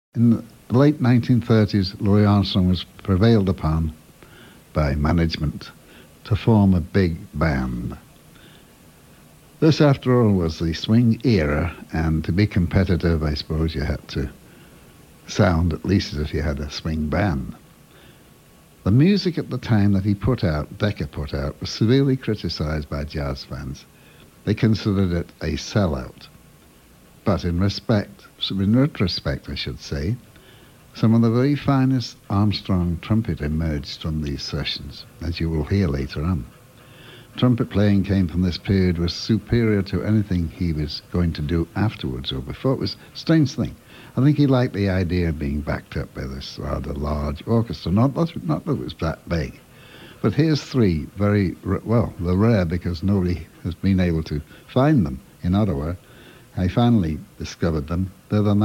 In the late 1930s, Louis Armstrong was prevailed upon by management to form a big band. This, after all, was the swing era, and to be competitive, I suppose you had to sound at least as if you had a swing band. The music at the time that he put out, Decca put out, was severely criticized by jazz fans. They considered it a sellout. But in retrospect, I should say, some of the very finest Armstrong trumpet emerged from these sessions, as you will hear later on. Trumpet playing came from this period was superior to anything he was going to do afterwards or before. It was a strange thing. I think he liked the idea of being backed up by this rather large orchestra. Not that it was that big. But here's three very, well, they're rare because nobody has been able to find them in Ottawa. I finally discovered them. They're the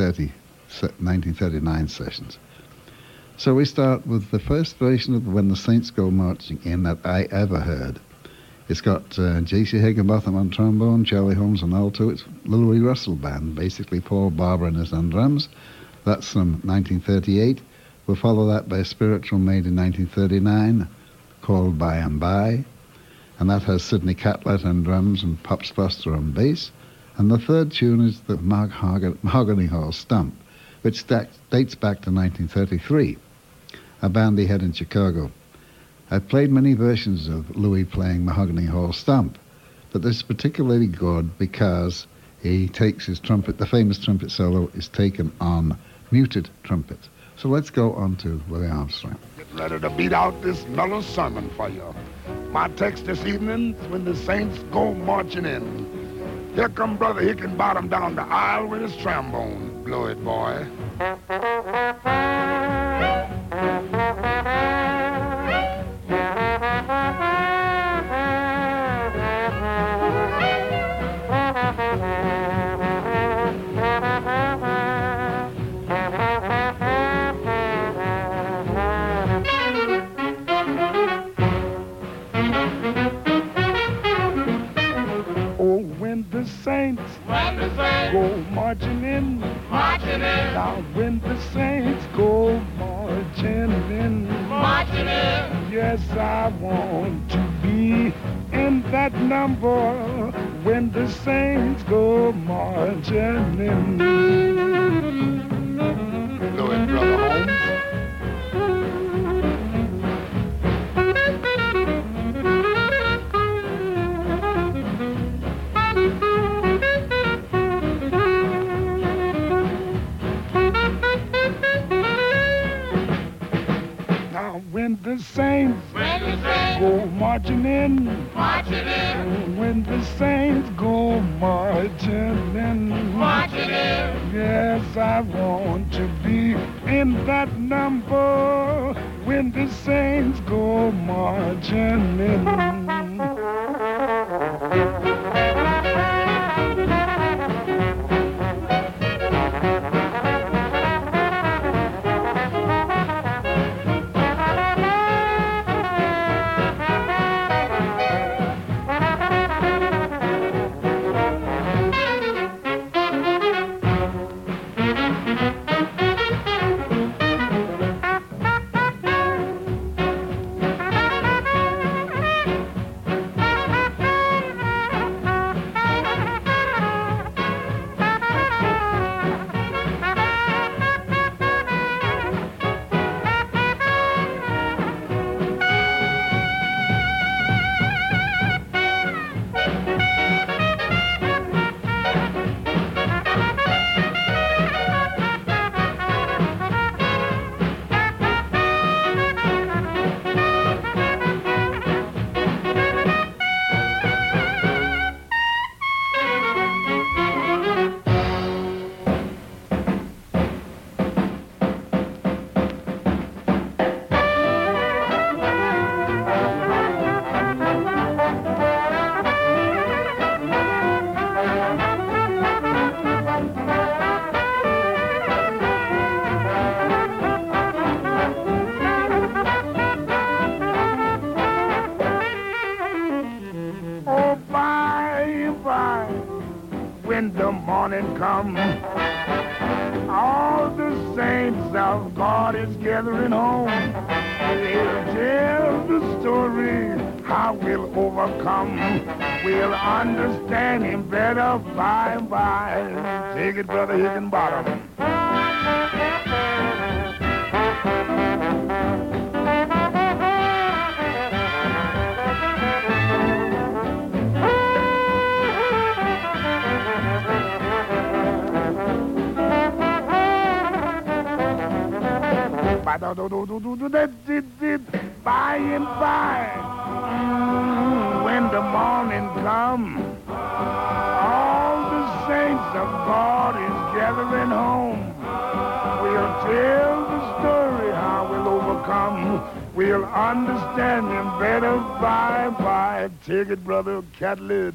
1939 sessions. So we start with the first version of When the Saints Go Marching In that I ever heard. It's got J.C. Higginbotham on trombone, Charlie Holmes on alto. It's Louis Russell Band, basically Paul Barber is on drums. That's from 1938. We'll follow that by a spiritual made in 1939 called By and By. And that has Sidney Catlett on drums and Pops Foster on bass. And the third tune is the Mahogany Hall Stomp, which dates back to 1933, a band he had in Chicago. I've played many versions of Louis playing Mahogany Hall Stomp, but this is particularly good because he takes his trumpet, the famous trumpet solo is taken on muted trumpet. So let's go on to Louis Armstrong. Get ready to beat out this mellow sermon for you. My text this evening is When the Saints Go Marching In. Here come Brother Hickenbottom down the aisle with his trombone. Blow it, boy. Go marching in, now when the saints go marching in, yes, I want to be in that number when the saints go marching in. Blow it, Brother Holmes. When the saints go marching in, when the saints go marching in, yes, I want to be in that number when the saints go marching in. When the morning comes, all the of God is gathering home. We'll tell the story how we'll overcome. We'll understand him better by and by. Take it, Brother Higginbottom. By and by, when the morning comes, all the saints of God is gathering home. We'll tell the story how we'll overcome. We'll understand him better by and by. Take it, Brother Catlett.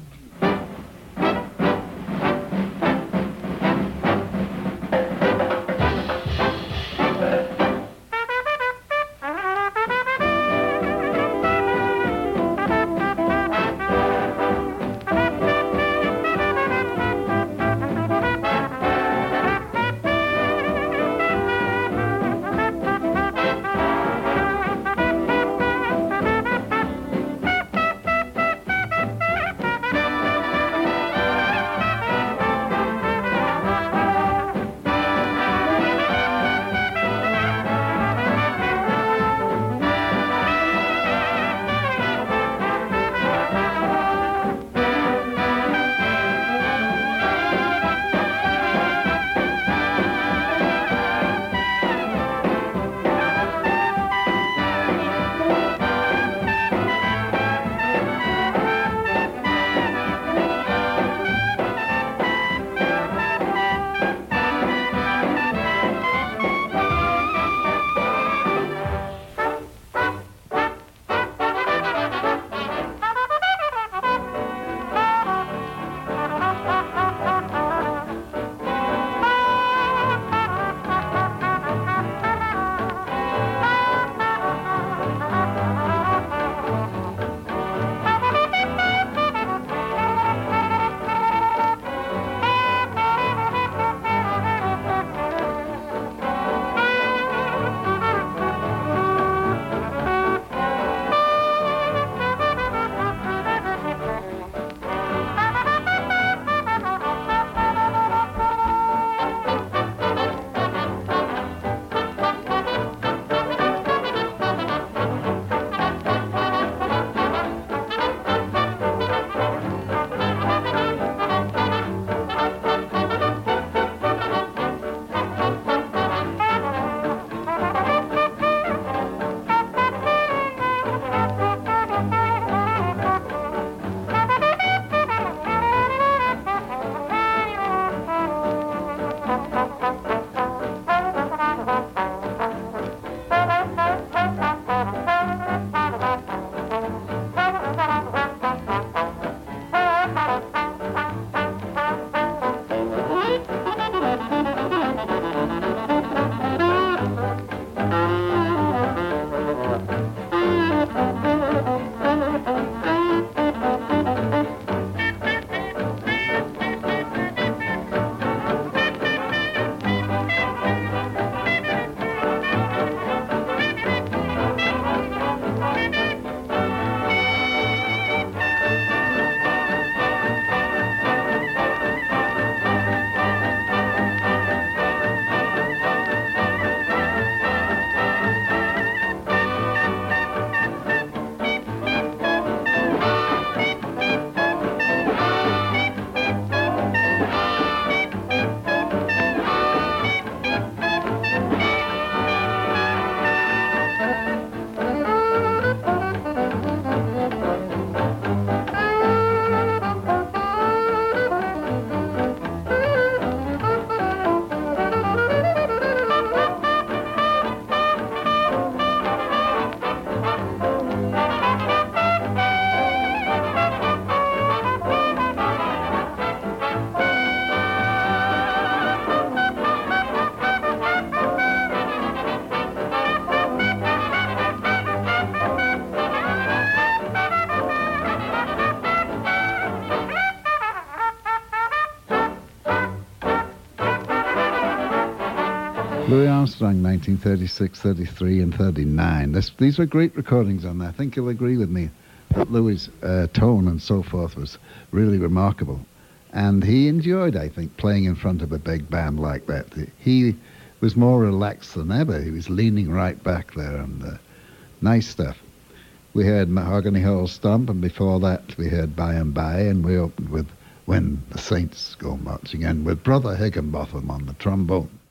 Louis Armstrong, 1936, 33, and 39. These were great recordings, and I think you'll agree with me that Louis' tone and so forth was really remarkable. And he enjoyed, I think, playing in front of a big band like that. He was more relaxed than ever. He was leaning right back there, and nice stuff. We heard Mahogany Hall Stomp, and before that we heard By and By, and we opened with When the Saints Go Marching In with Brother Higginbotham on the trombone.